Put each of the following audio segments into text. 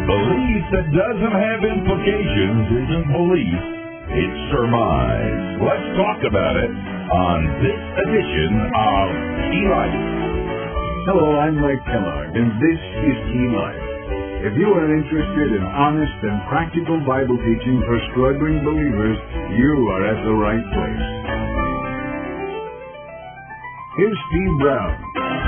Belief that doesn't have implications isn't belief, it's surmise. Let's talk about it on this edition of Key Life. Hello, I'm Mike Kellogg, and this is Key Life. If you are interested in honest and practical Bible teaching for struggling believers, you are at the right place. Here's Steve Brown.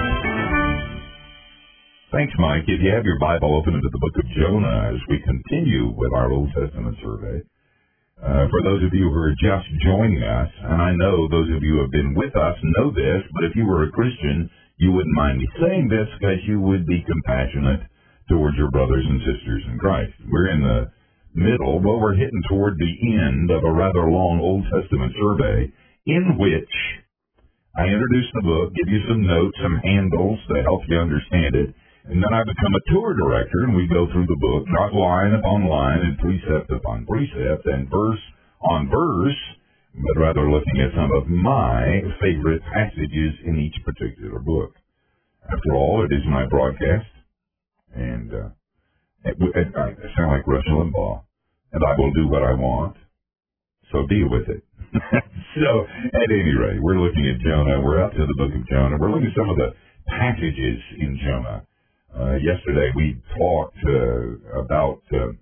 Thanks, Mike. If you have your Bible, open to the book of Jonah as we continue with our Old Testament survey. For those of you who are just joining us, and I know those of you who have been with us know this, but if you were a Christian, you wouldn't mind me saying this because you would be compassionate towards your brothers and sisters in Christ. We're in the middle, well, we're hitting toward the end of a rather long Old Testament survey in which I introduce the book, give you some notes, some handles to help you understand it, and then I become a tour director, and we go through the book, not line upon line and precept upon precept and verse on verse, but rather looking at some of my favorite passages in each particular book. After all, it is my broadcast, and I sound like Rush Limbaugh, and I will do what I want, so deal with it. So, at any rate, we're looking at Jonah. We're up to the book of Jonah. We're looking at some of the passages in Jonah. Yesterday we talked about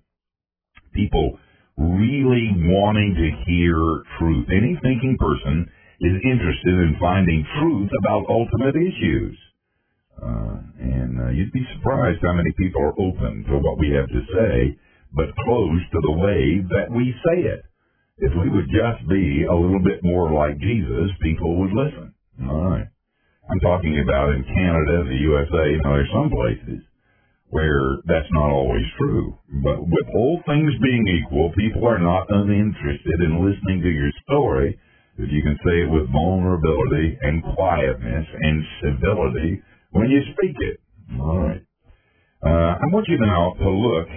people really wanting to hear truth. Any thinking person is interested in finding truth about ultimate issues. And you'd be surprised how many people are open to what we have to say, but closed to the way that we say it. If we would just be a little bit more like Jesus, people would listen. All right. I'm talking about in Canada, the USA. Now, there's some places where that's not always true. But with all things being equal, people are not uninterested in listening to your story if you can say it with vulnerability and quietness and civility when you speak it. All right. I want you now to look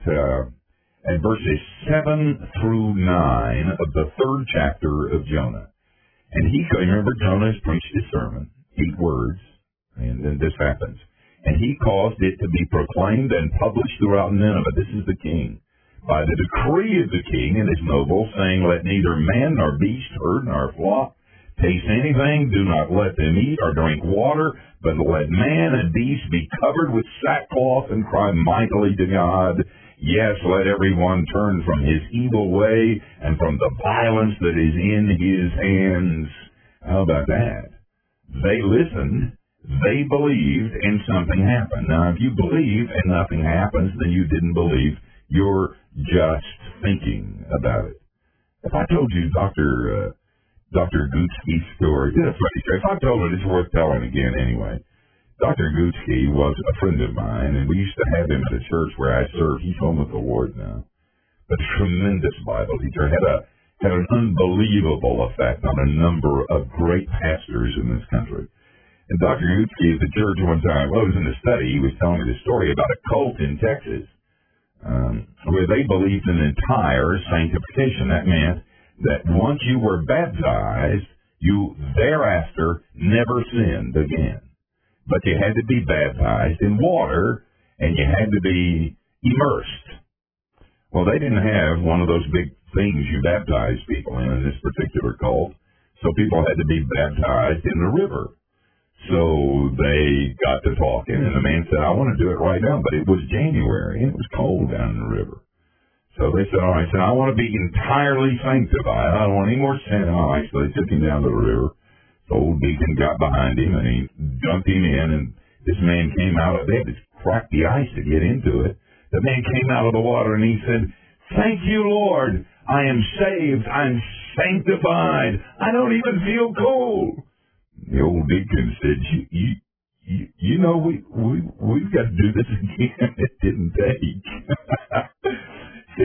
at verses 7 through 9 of the 3rd chapter of Jonah. And remember, Jonah has preached his sermon, 8 words, and then this happens. And he caused it to be proclaimed and published throughout Nineveh. This is the king. By the decree of the king and his nobles, saying, let neither man nor beast, herd nor flock taste anything. Do not let them eat or drink water, but let man and beast be covered with sackcloth and cry mightily to God. Yes, let everyone turn from his evil way and from the violence that is in his hands. How about that? They listened, they believed, and something happened. Now, if you believe and nothing happens, then you didn't believe. You're just thinking about it. If I told you Dr. Gutsky's story, that's right. If I told it, it's worth telling again anyway. Dr. Gutsky was a friend of mine, and we used to have him at a church where I served. He's home with the Lord now. But a tremendous Bible teacher, had an unbelievable effect on a number of great pastors in this country. And Dr. Gutsky at the church one time, I was in the study, he was telling me the story about a cult in Texas, where they believed in entire sanctification. That meant that once you were baptized, you thereafter never sinned again. But you had to be baptized in water, and you had to be immersed. Well, they didn't have one of those big things you baptize people in this particular cult, so people had to be baptized in the river. So they got to talking, and the man said, I want to do it right now, but it was January, and it was cold down in the river. So they said, all right, I want to be entirely sanctified. I don't want any more sin. All right, so they took him down to the river. The old deacon got behind him, and he dunked him in, and this man came out. They had to crack the ice to get into it. The man came out of the water, and he said, thank you, Lord. I am saved. I'm sanctified. I don't even feel cold. The old deacon said, you know, we've got to do this again. It didn't take. See,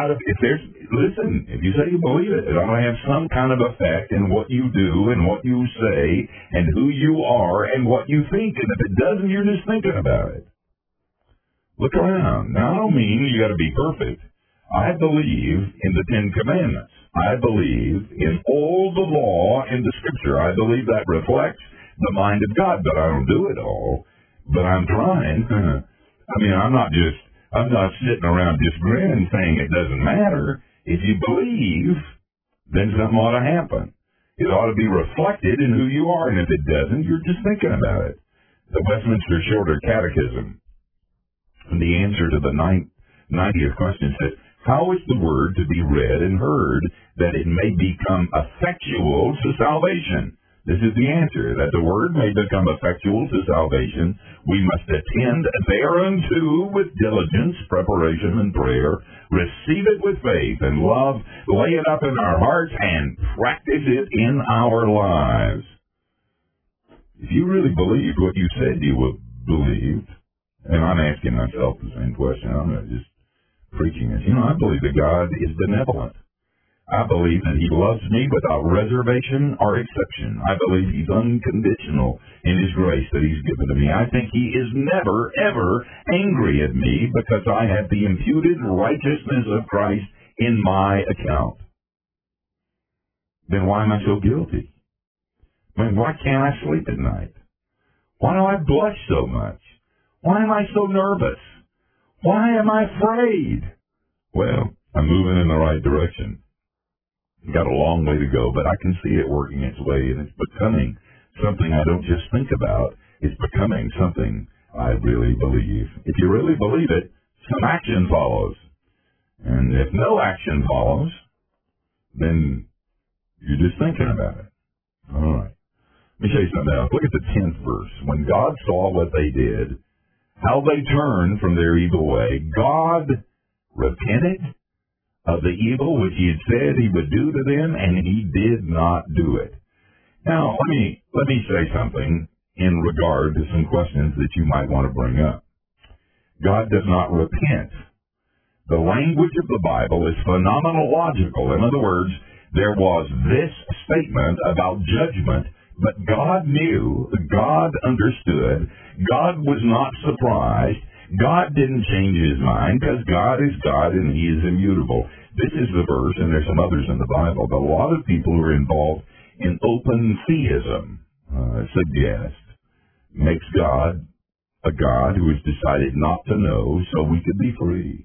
listen, if you say you believe it, it ought to have some kind of effect in what you do and what you say and who you are and what you think. And if it doesn't, you're just thinking about it. Look around. Now, I don't mean you got to be perfect. I believe in the 10 Commandments. I believe in all the law in the Scripture. I believe that reflects the mind of God, but I don't do it all. But I'm trying. I'm not just I'm not sitting around just grinning saying it doesn't matter. If you believe, then something ought to happen. It ought to be reflected in who you are, and if it doesn't, you're just thinking about it. The Westminster Shorter Catechism, the answer to the 90th question says, how is the word to be read and heard that it may become effectual to salvation? This is the answer, that the word may become effectual to salvation. We must attend thereunto with diligence, preparation, and prayer, receive it with faith and love, lay it up in our hearts, and practice it in our lives. If you really believed what you said you would believe, and I'm asking myself the same question, I'm not just preaching it. I believe that God is benevolent. I believe that he loves me without reservation or exception. I believe he's unconditional in his grace that he's given to me. I think he is never, ever angry at me because I have the imputed righteousness of Christ in my account. Then why am I so guilty? Why can't I sleep at night? Why do I blush so much? Why am I so nervous? Why am I afraid? Well, I'm moving in the right direction. Got a long way to go, but I can see it working its way, and it's becoming something I don't just think about. It's becoming something I really believe. If you really believe it, some action follows. And if no action follows, then you're just thinking about it. All right. Let me show you something else. Look at the 10th verse. When God saw what they did, how they turned from their evil way, God repented of the evil which he had said he would do to them, and he did not do it. Now, let me say something in regard to some questions that you might want to bring up. God does not repent. The language of the Bible is phenomenological. In other words, there was this statement about judgment, but God knew, God understood, God was not surprised, God didn't change his mind because God is God and he is immutable. This is the verse, and there's some others in the Bible, but a lot of people who are involved in open theism suggest makes God a God who has decided not to know so we could be free.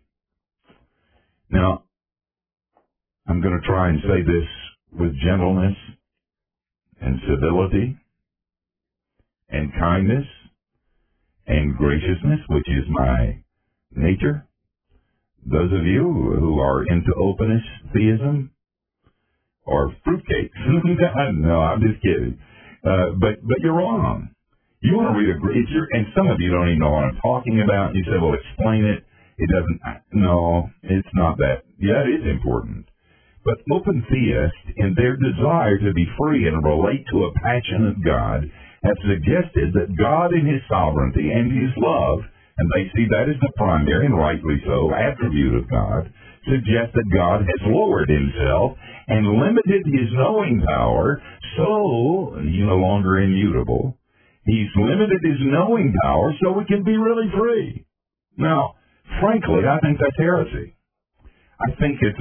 Now, I'm going to try and say this with gentleness and civility and kindness and graciousness, which is my nature. Those of you who are into openness theism or fruitcakes, no, I'm just kidding. But you're wrong. You want to read and some of you don't even know what I'm talking about. You say, well, explain it. It doesn't. No, it's not that. Yeah, it is important. But open theists, in their desire to be free and relate to a passionate God, have suggested that God in his sovereignty and his love, and they see that as the primary, and rightly so, attribute of God, suggest that God has lowered himself and limited his knowing power, so he's no longer immutable. He's limited his knowing power so we can be really free. Now, frankly, I think that's heresy. I think it's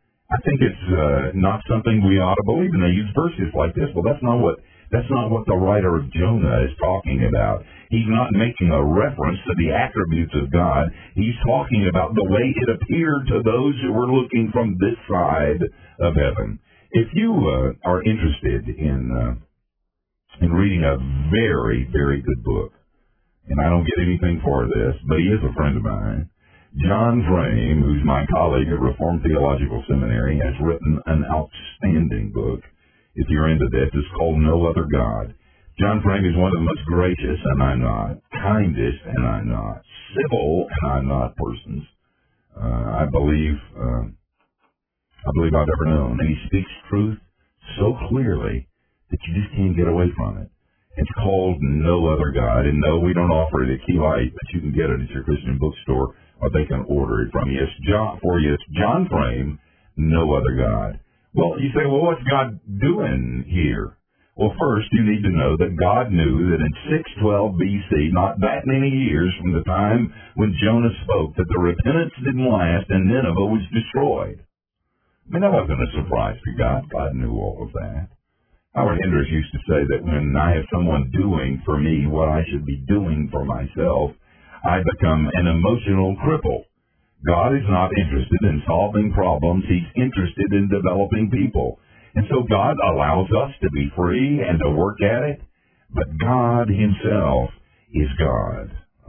not something we ought to believe. And they use verses like this. Well, that's not what the writer of Jonah is talking about. He's not making a reference to the attributes of God. He's talking about the way it appeared to those who were looking from this side of heaven. If you are interested in reading a very, very good book, and I don't get anything for this, but he is a friend of mine, John Frame, who's my colleague at Reformed Theological Seminary, has written an outstanding book. If you're into this, it's called No Other God. John Frame is one of the most gracious, and I'm not, kindest, and I'm not, civil, and I'm not persons I believe I've ever known. And he speaks truth so clearly that you just can't get away from it. It's called No Other God, and no, we don't offer it at Key Light, but you can get it at your Christian bookstore, or they can order it from you. It's John Frame, No Other God. Well, you say, well, what's God doing here? Well, first, you need to know that God knew that in 612 B.C., not that many years from the time when Jonah spoke, that the repentance didn't last and Nineveh was destroyed. I mean, that wasn't a surprise to God. God knew all of that. Howard Hendricks used to say that when I have someone doing for me what I should be doing for myself, I become an emotional cripple. God is not interested in solving problems. He's interested in developing people. And so God allows us to be free and to work at it, but God himself is God.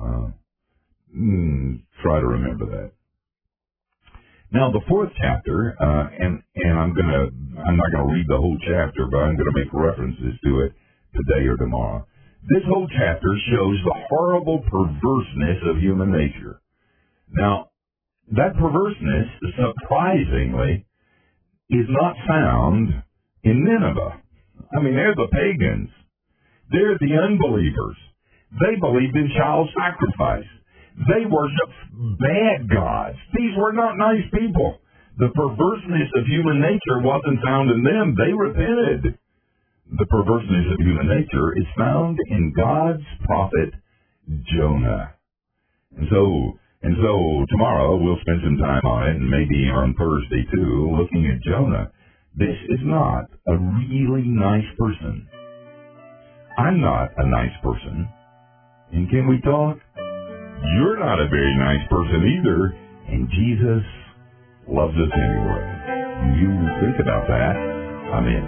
Try to remember that. Now, the fourth chapter, and I'm not gonna read the whole chapter, but I'm gonna make references to it today or tomorrow. This whole chapter shows the horrible perverseness of human nature. Now, that perverseness, surprisingly, is not found in Nineveh. I mean, they're the pagans. They're the unbelievers. They believed in child sacrifice. They worshiped bad gods. These were not nice people. The perverseness of human nature wasn't found in them. They repented. The perverseness of human nature is found in God's prophet Jonah. And so tomorrow we'll spend some time on it, and maybe on Thursday too, looking at Jonah. This is not a really nice person. I'm not a nice person. And can we talk? You're not a very nice person either, and Jesus loves us anyway. You think about that, I'm in.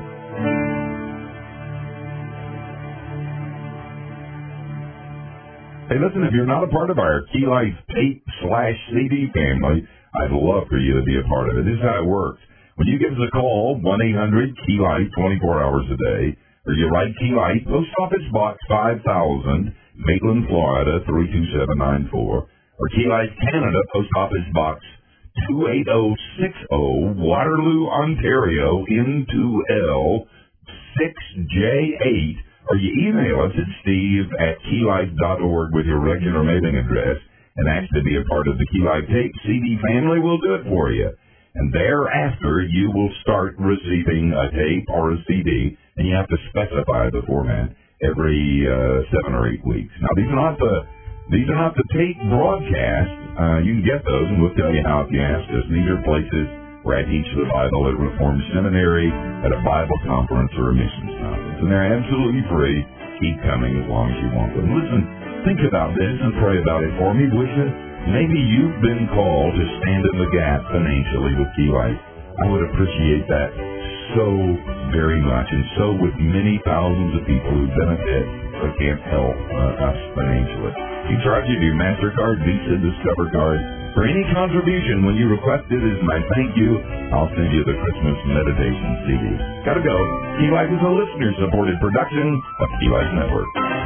Hey, listen, if you're not a part of our Key Life tape/CD family, I'd love for you to be a part of it. This is how it works. When you give us a call, 1-800-KEY-LIFE, 24 hours a day, or you write Key Life, Post Office Box 5000, Maitland, Florida, 32794, or Key Life Canada, Post Office Box 28060, Waterloo, Ontario, N2L 6J8, or you email us at steve@keylife.org with your regular mailing address and ask to be a part of the Key Life Tape CD family. We'll do it for you. And thereafter, you will start receiving a tape or a CD, and you have to specify the format every 7 or 8 weeks. Now, these are not the tape broadcasts. You can get those, and we'll tell you how if you ask us. These are places where I teach the Bible at Reformed Seminary, at a Bible conference, or a missions conference. And they're absolutely free. Keep coming as long as you want them. Listen, think about this and pray about it for me, would you? Maybe you've been called to stand in the gap financially with Key Life. I would appreciate that so very much, and so would many thousands of people who benefit but can't help us financially. You charge it to your MasterCard, Visa, Discover card. For any contribution, when you request it as my thank you, I'll send you the Christmas meditation CD. Gotta go. Key Life is a listener-supported production of Key Life Network.